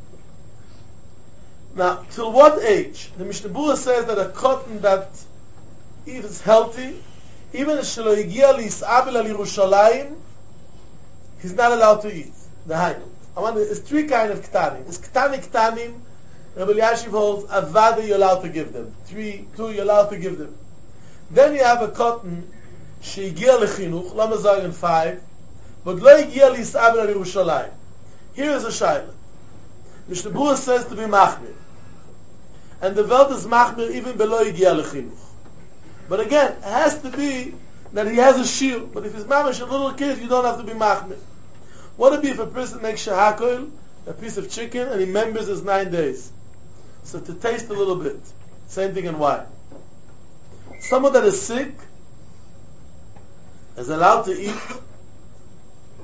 Now, till what age? The Mishnah Berurah says that a cotton that is healthy, even if shelo higia li'isabel al Yerushalayim, he's not allowed to eat. The hainu. I want to, it's three kind of ktanim. It's ktani ktanim. Rabbi Yashiv holds avada you're allowed to give them. Three, two you're allowed to give them. Then you have a cotton shehigia lechinuch, lama sagen five, but lo higia li'isabel al Yerushalayim. Here is a shayla. Mishnah Berurah says to be machmir. And the Welt is machmir even below higia lechinuch. But again, it has to be that he has a shield. But if he's mamish, a little kid, you don't have to be machmir. What would it be if a person makes shahakol, a piece of chicken, and he members his nine days? So to taste a little bit. Same thing in wine. Someone that is sick is allowed to eat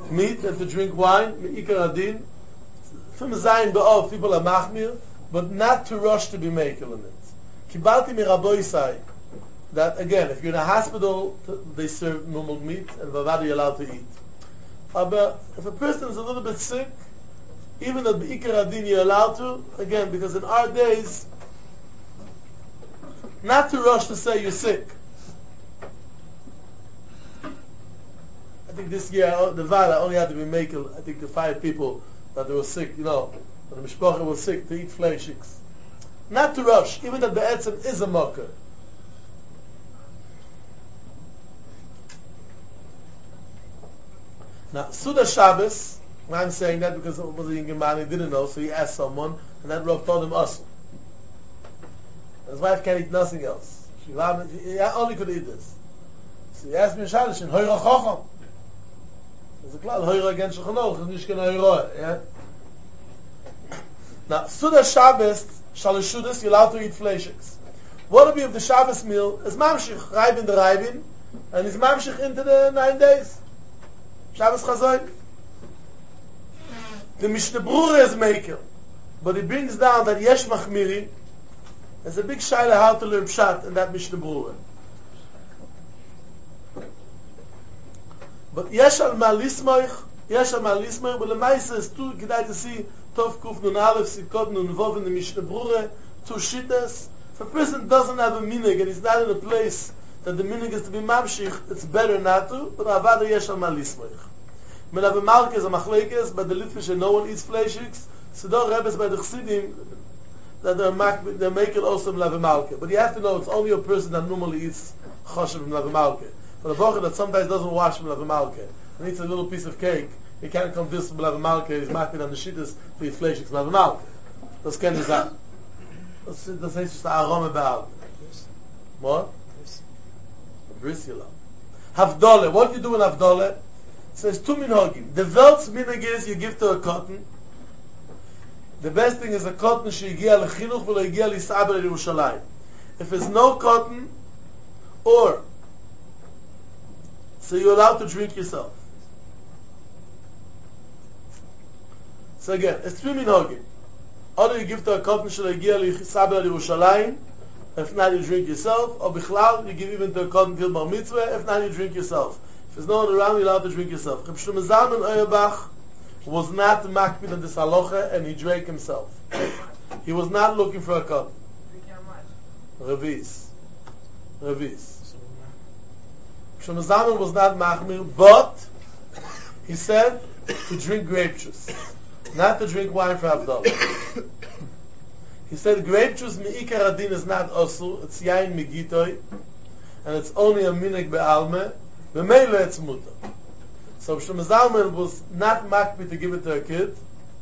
meat and to drink wine, me'ikar adin. From Zayin Ba'ov, people are machmir, but not to rush to be makel in it. Kibalti mi Rabboisai, that again, if you're in a hospital, they serve normal meat, and vavadi you're allowed to eat. But if a person is a little bit sick, even at Be'ikar Adin you're allowed to, again, because in our days, not to rush to say you're sick. I think this year, the Vala only had to be making, I think the five people that they were sick, you know, that the Mishpacha was sick to eat fleishiks. Not to rush, even that the Etzem is a mocker. Now, Suda Shabbos, I'm saying that because it was a young man, he didn't know, so he asked someone, and that Rav told him also. His wife can't eat nothing else. She he only could eat this. So he asked me, Shalish, in Hoira Chocham. There's a klal, Hoira against Shulchan Aruch, it's not going to yeah? Now, Suda Shabbos, Shalishudas, you're allowed to eat fleishiks. What will be if the Shabbos meal is Mamshich, Raibin the Raibin, and is Mamshich into the nine days? Shabbos Chazoy. The Mishnah Brura is maker, but he brings down that Yesh Machmiri. There's a big shaila how to learn Pshat in that Mishnah Brura. But Yesh al Malismoich, Yesh al Malismoich, but the Maisa is too, Kedai to see Tov Kuf Nun Aleph, Sikot Nun Vov in the Mishnah Brura, two Shittas. If a person doesn't have a minig and he's not in a place that the minig is to be mamshich, it's better not to, but avada yesh al malismoich. Men have a malkes, a machlekes, but the Litvish no one eats fleishiks, so there are Rebbes by the Chassidim that they're, mak- they're making also lave malke. But you have to know it's only a person that normally eats choshev from lave malke. But a bocher that sometimes doesn't wash from lave malke and eats a little piece of cake, he can't come this from lave malke, he's maked on the shittas to eat fleishiks from lave malke. Das kann ich sagen. Das das heißt just arome baal. What? Brisila. Havdole. What do you do in Havdole? It says two minhagim. The Welt's minhag is you give to a cotton. The best thing is a cotton she'igia lechinuch v'lo igia l'isabel Yerushalayim. If there's no cotton, or so you're allowed to drink yourself. So again, it's three minhagim. Or you give to a cotton she'igia l'isabel Yerushalayim. If not, you drink yourself. Or bichlal, you give even to a cotton till bar mitzvah. If not, you drink yourself. If there's no one around, you're allowed to drink yourself. Reb Shlomo Zalman Auerbach was not makpid on this halacha, and he drank himself. He was not looking for a cotton. Revis. Revis. Shlomo Zalman was not machmir, but he said to drink grape juice, not to drink wine for Havdalah. He said grape juice me'ikar adin is not osur, it's yain migitoi, and it's only a minig be'alme, be'meile it's muta. So Shlomo Zalman was not makpi to give it to a kid,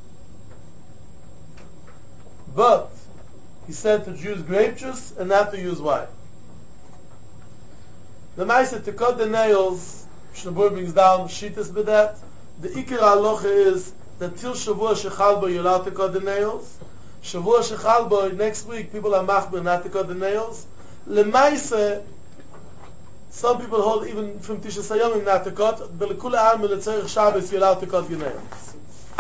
but he said to use grape juice and not to use wine. The Maisa to cut the nails, Shnabur brings down shitas b'dat. The ikar halacha is that till Shavua Shechalbo you're allowed to cut the nails. Shavua Shechalbo, next week people are machmir not to cut the nails. Lemaisa, some people hold even from Tisha Sayomim not to cut, but L'kula Alma L'tzerich Shabbos you're allowed to cut your nails.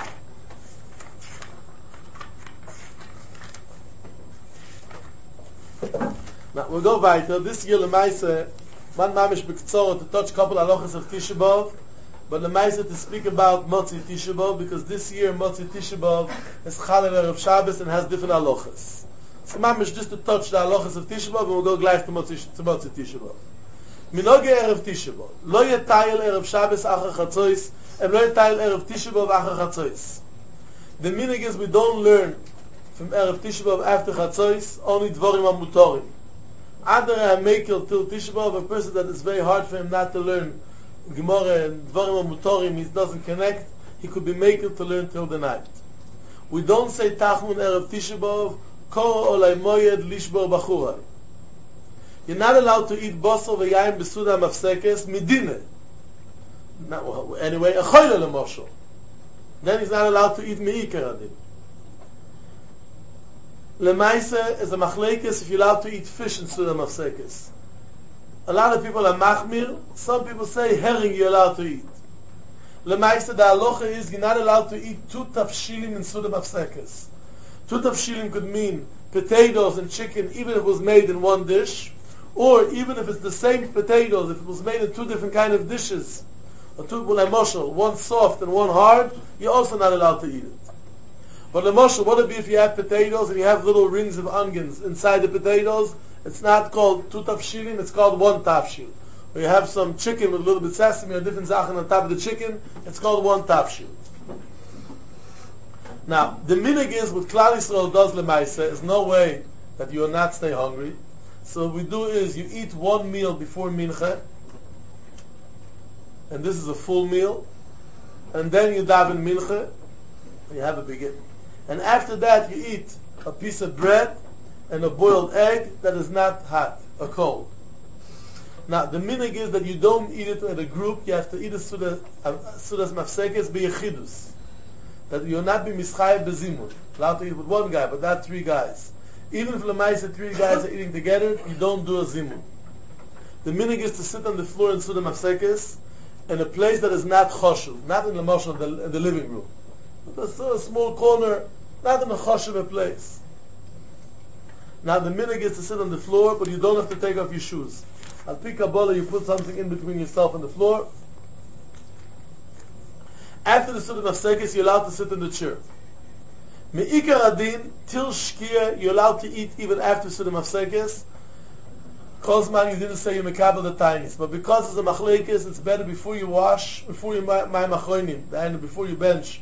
Now we'll go weiter. This year Lemaisa, man mamish b'ktzor to touch a couple halachas of Tisha B'Av, but Lemaisa to speak about Motzi Tisha B'Av, because this year Motzi Tisha B'Av is Chalel Erev Shabbos and has different halachas. So mamish just to touch the halachas of Tisha B'Av, and we'll go gleich to Motzi, to Motzi Tisha B'Av. Minoge Erev Tisha B'Av, lo yetayel Erev Shabbos achar chatzois, and lo yetayel Erev Tisha B'Av achar chatzois. The meaning is we don't learn from Erev Tisha B'Av after chatzois, only dvorim amutorim. Other hamekel till Tisha B'Av, a person that it's very hard for him not to learn Gemara and Dvarim HaMutorim, he doesn't connect, he could be makel to learn till the night. We don't say Tachmun Erev Tisha B'Av, Kor Olay Moyed Lishbor Bachura. You're not allowed to eat Bosor V'yayim B'Suda Mafsekes Midine. Anyway, a Choyle L'Mosho. Then he's not allowed to eat Me'ikar Adin. Lemaisa is a machlekes if you're allowed to eat fish in Suda Mafsekes. A lot of people are machmir. Some people say herring you're allowed to eat. Lemaisa, the halacha is you're not allowed to eat two tafshilim in Suda Mafsekes. Two tafshilim could mean potatoes and chicken, even if it was made in one dish, or even if it's the same potatoes, if it was made in two different kind of dishes, or two, like moshel, one soft and one hard, you're also not allowed to eat it. But the moshel, what would it be if you have potatoes and you have little rings of onions inside the potatoes? It's not called two tafshilim, it's called one tafshil. Or you have some chicken with a little bit sesame or different zachen on top of the chicken, it's called one tafshil. Now, the minig is, what Klal Yisrael does lemaisa, is no way that you will not stay hungry. So what we do is, you eat one meal before mincha, and this is a full meal, and then you daven mincha, and you have a begin. And after that, you eat a piece of bread and a boiled egg that is not hot or cold. Now, the minig is that you don't eat it in a group, you have to eat it Sudas Mafsekes b'yechidus. That you will not be mischayev bezimun. Allowed to eat with one guy, but not three guys. Even if lemaisa three guys are eating together, you don't do a zimun. The minig is to sit on the floor in Suda Mafsekes in a place that is not choshev, not in the moshel, the, the living room. But that's a small corner, not in a choshev place. Now the minig is to sit on the floor, but you don't have to take off your shoes. Al pi Kabbalah, you put something in between yourself and the floor. After the Suda Mafsekes, you're allowed to sit in the chair. Me'ikar adin, till shkia, you're allowed to eat even after Suda Mafsekes. Kozman, you didn't say you mekabel the tainis, but because it's a machlekes, it's better before you wash, before you my machronim, and before you bench.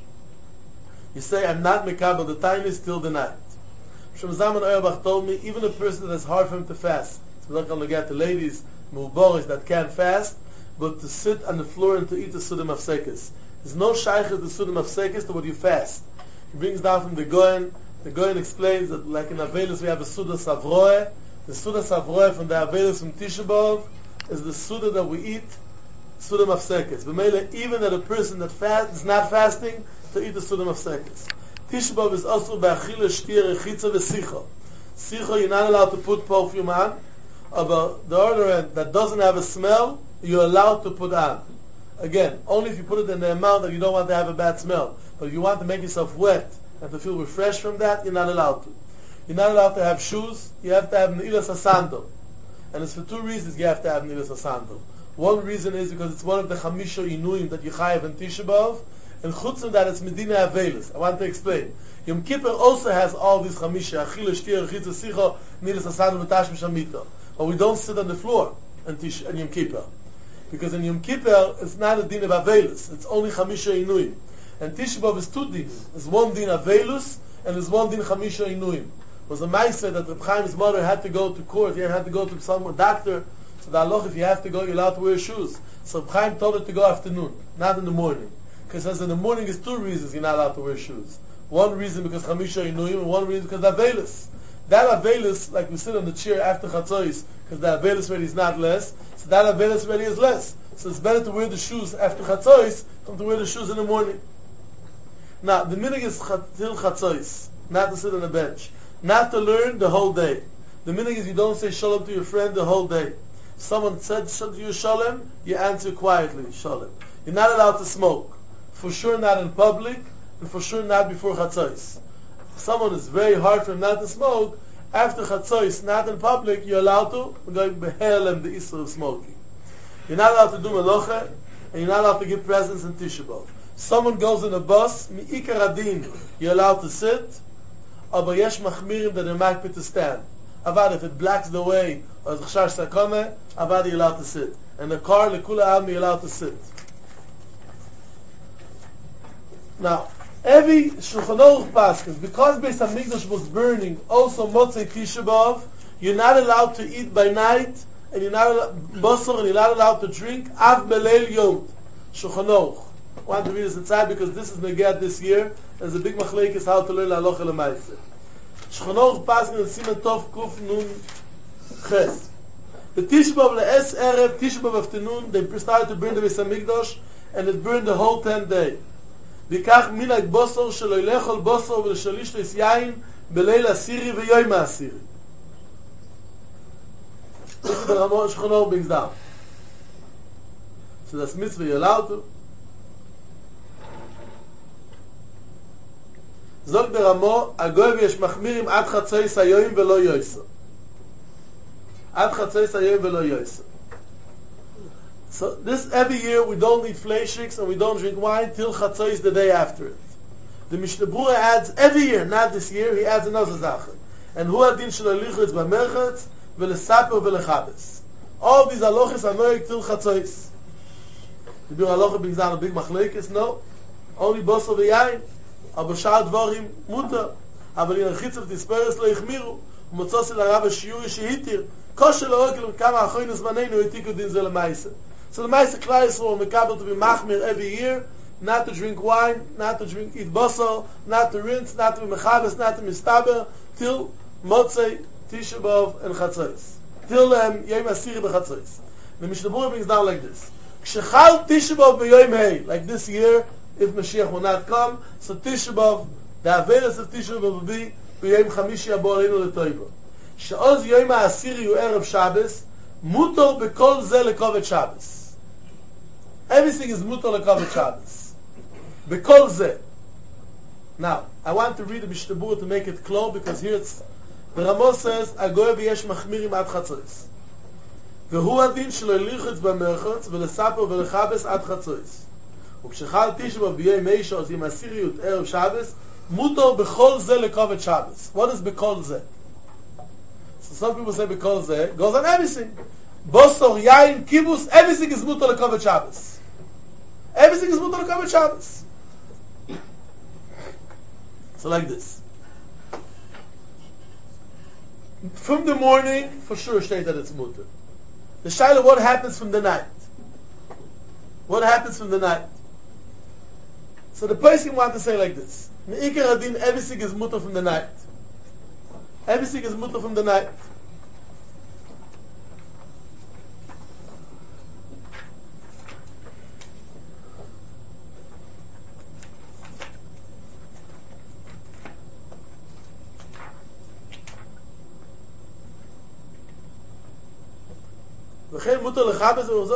You say, I'm not mekabel the tainis till the night. Shem Zaman Auerbach told me, even a person that is hard for him to fast, so we're not going to get the ladies, muboris, that can't fast, but to sit on the floor and to eat the Suda Mafsekes. There's no shaykhis the Suda Mafsekes to what you fast. He brings down from the Goyen. The Goyen explains that, like in Avelus, we have a Suda Savroe. The Suda Savroe from the Avelus from Tisha B'Av is the Suda that we eat, Suda Mafsekes. B'meile, even that a person that fast is not fasting to eat the Suda Mafsekes. Tisha B'Av is also ba'achila shtir echitza v'sicha. Sicha, you're not allowed to put perfume on. But the other end that doesn't have a smell, you're allowed to put on. Again, only if you put it in the amount that you don't want to have a bad smell. But if you want to make yourself wet and to feel refreshed from that, you're not allowed to. You're not allowed to have shoes. You have to have ne'ilas hasandal. And it's for two reasons you have to have ne'ilas hasandal. One reason is because it's one of the chamisha inuim that you chayav in Tisha B'Av. And chutz from that, it's Medina Avelis. I want to explain. Yom Kippur also has all these chamisha, achila, shtir, chitza, sicha, ne'ilas hasandal, v'tash, v'shamita. But we don't sit on the floor in, Tish, in Yom Kippur. Because in Yom Kippur, it's not a din of Avelis. It's only Chamisha Inuim. And Tisha B'Av is two dins. There's one din Avelus, and there's one din Chamisha Inuim. It was a ma'aseh that Reb Chaim's mother had to go to court. He had to go to some doctor. So the halach, if you have to go, you're allowed to wear shoes. So Reb Chaim told her to go afternoon, not in the morning. Because he says in the morning is two reasons you're not allowed to wear shoes. One reason because Chamisha Inuim, and one reason because Avelus. That Avelus, like we sit on the chair after Chatzos, because the Avelus already is not less, so that Avelus already is less. So it's better to wear the shoes after Chatzos than to wear the shoes in the morning. Now, the minig is till Chatzos, not to sit on a bench. Not to learn the whole day. The minig is you don't say shalom to your friend the whole day. If someone said to you shalom, you answer quietly, shalom. You're not allowed to smoke. For sure not in public, and for sure not before Chatzos. If someone is very hard for him not to smoke, after Chatzos, not in public, you're allowed to, we're going to behelem the issue of smoking. You're not allowed to do melacha, and you're not allowed to give presents in Tisha B'Av. Someone goes in a bus, mi'ikar adin, you're allowed to sit, aber yesh machmirim that are makpid to stand. Avad, if it blocks the way, or it's chashash sakone, avad, you're allowed to sit. In the car, lekula almi, you're allowed to sit. Now, every Shulchan Aruch paskins, because Beis Hamikdash was burning, also Motzei Tisha B'Av, you're not allowed to eat by night, and you're not allowed, basar, and you're not allowed to drink, av beleil yom, Shulchan Aruch. I want to read this inside because this is Negat this year. There's a big machlekes how to learn halacha l'maaseh. Shulchan Aruch paskin in Siman Tov Kuf Nun Ches. The Tisha B'Av le'es erev, Tisha B'Av afternoon, they started to burn the Beis Hamikdash, and it burned the whole ten day. Vikach minag basar shelo ilechol basar v'leshalish leis yain beleil asiri v'yoyim asiri. This is the Ramon Shulchan Aruch brings down. So that's mitzvah you're allowed to. Zog der Ramo, agoy v'yesh machmirim ad chatzois hayoim v'lo yoyso. Ad chatzois hayoim v'lo yoyso. So this every year we don't eat fleishiks and we don't drink wine till chatzois the day after it. The Mishnah Berurah adds every year, not this year, he adds another zachen. And hu adin shelo lichutz b'merchetz v'lesaper v'lechabes. All these halachas are noig till chatzois. The bir halacha brings down a big machlekes, no. Only bosel v'yayin. Aber shar dvarim mutar. Aber in achitzav tisperes lo yichmiru. Umotzos el harav ha'shiyuri shehitir. Kosher la'okel kama achoynu zmanenu etiku din ze l'maisa. So the Maisa Klal Yisrael mekabel to be machmir every year, not to drink wine, not to drink eat basal, not to rinse, not to be mechabes, not to mistaber, till Motzei, Tisha B'Av, and Chatzos. Till um, Yom Asiri b'Chatzos. The Mishnah Berurah brings down like this. Kshechal Tisha B'Av b'Yom Hei, like this year, if Mashiach will not come, so Tisha B'Av, the Averis of Tisha B'Av will be b'Yom Chamishi Habo Aleinu L'Toivo. She'oz Yom Asiri hu Erev Shabbos, mutor b'kol ze lekovet Shabbos. Everything is mutar lekovet Shabbos. B'kol ze. Now, I want to read the Mishnah Berurah to make it clear, because here it's, the Ramo says, agoy v'yesh machmirim ad chatzos. V'hu adin shelo lichutz b'merchotz, v'lesaper v'lechabes ad chatzos. Ukshechal Tisha B'Av b'yom Hei she'oz yom asiriyut erev Shabbos, mutar b'kol ze lekovet Shabbos. What is b'kol ze? So some people say b'kol ze goes on everything. Bosor, yain, kibbutz, everything is mutar lekovet Shabbos. Everything is mutar lekovet Shabbos. So like this. From the morning, for sure state that it's mutar. The shaila, what happens from the night? What happens from the night? So the person want to say like this. Me'ikar adin, everything is mutar from the night. Everything is mutar from the night. וכן מותר לחבס וזהו.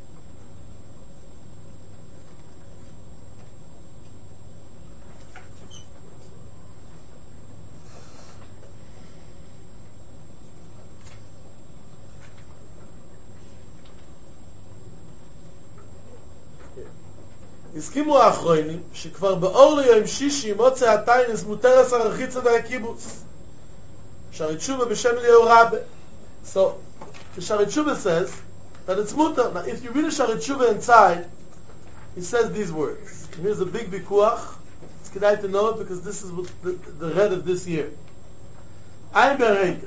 הסכימו האחרונים שכבר באור ליום שישי מוצא הטיינס מותר עשר הרחיצה והקיבוץ. שערי תשובה בשם אליהו רבה. So, the Shari Tshuva says that it's mutar. Now, if you read the Shari Tshuva inside, he says these words. And here's a big bikuach. It's kedai to know it because this is what the, the red of this year. I'm berenket.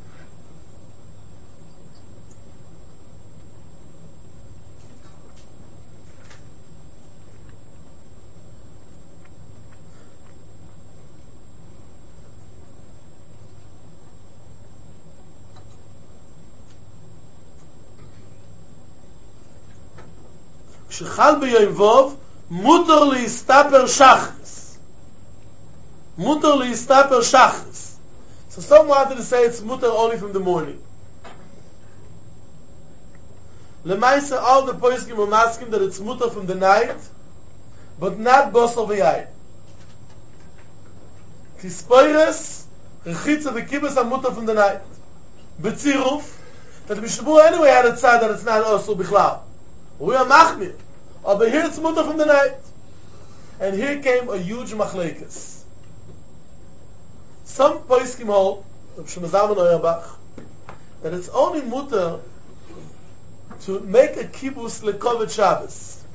כשחל ביום ווב, מותר להסתפר שחס. מותר להסתפר שחס. So some wanted to say it's mutar only from the morning. Lemaisa, all the poskim were asking that it's mutar from the night, but not bosor v'yayin. Tispoires, rechitza v'kibbutz are mutar from the night. B'tziruf, that the Mishnah Berurah anyway had a tzad that it's not also bichlal. We are machmir. Oh, but here it's mutar from the night. And here came a huge machlekes. Some poskim hold, that it's only mutar to make a kibbutz lekovet Shabbos.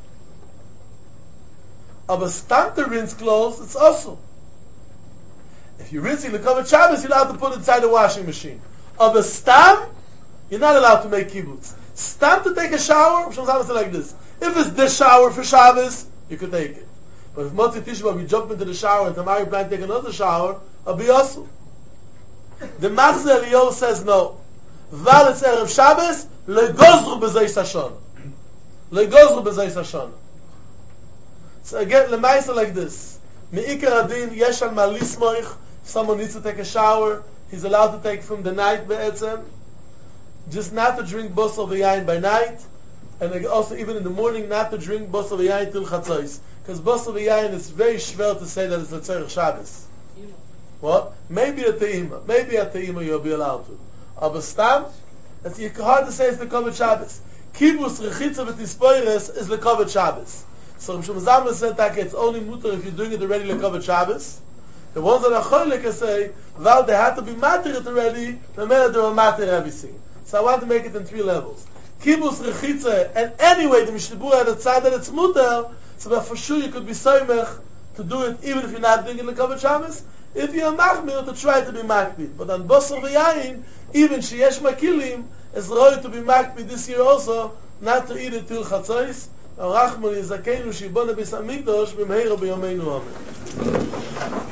Aber stam to rinse clothes, it's also. If you're rinsing lekovet Shabbos, you're allowed to put it inside the washing machine. Aber stam, you're not allowed to make kibbutz. Stam to take a shower, like this. If it's the shower for Shabbos, you could take it. But if Motzei Tisha B'Av, you jump into the shower and tomorrow you plan to take another shower, it'll be also. The Machzeh Eliyahu says no. Val it's Erev Shabbos, legozru b'zeis hashon. Legozru b'zeis hashon. So again, lemaisa like this. Me'ikar adin, yesh al ma lismoich, someone needs to take a shower, he's allowed to take from the night be'etzem. Just not to drink bosor v'yayin by night, and also even in the morning not to drink bosor v'yayin till chatzos. Because bosor v'yayin is very schwer to say that it's a tzorech Shabbos. What? Maybe at the Ima. Maybe at the Ima you'll be allowed to. Aber Stam, it's hard to say it's the Kovet Shabbos. Kibbutz Rechitza V'Tispoires is the Kovet Shabbos. So Rav Shlomo Zalman said that it's only mutter if you're doing it already like Kovet Shabbos. The ones that are cholik can say, well, they had to be matter it already, the minute they will matter everything. So I want to make it in three levels. Kibbutz Rechitza, and anyway, the Mishnah Berurah had a tzad that it's mutter, so that for sure you could be soymech to do it even if you're not doing it like Kovet Shabbos. If you're machmir, to try to be makbid. But on Basar V'Yayin, even sheyesh makilim, is right to be makbid this year also, not to eat it till Chatzos. Rachman Yizakenu Shibona Bis Hamikdash B'mheira B'yomeinu Amen.